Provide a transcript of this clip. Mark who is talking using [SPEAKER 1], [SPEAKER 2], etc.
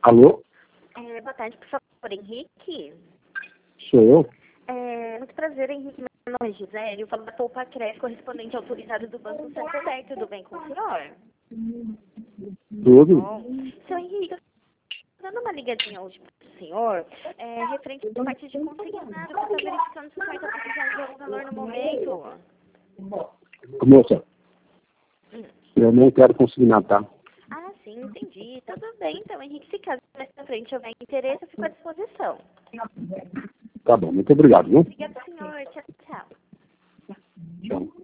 [SPEAKER 1] Alô?
[SPEAKER 2] Boa tarde, por favor, Henrique.
[SPEAKER 1] Sou eu?
[SPEAKER 2] Muito prazer, Henrique. Meu nome é Gisele. Eu falo da Poupa Cresce, correspondente autorizado do Banco Santander. Tudo bem com o senhor?
[SPEAKER 1] Tudo?
[SPEAKER 2] Bom, seu Henrique, eu estou dando uma ligadinha hoje para o senhor, referente à parte de consignado, para estar verificando se o senhor está precisando de algum valor no momento.
[SPEAKER 1] Moça, eu não quero consignar, tá?
[SPEAKER 2] Ah, sim, entendi. Tudo bem, então, Henrique. Se caso mais pra frente houver interesse, eu fico à disposição.
[SPEAKER 1] Tá bom, muito obrigado, viu?
[SPEAKER 2] Obrigada, senhor. Tchau, tchau.
[SPEAKER 1] Tchau.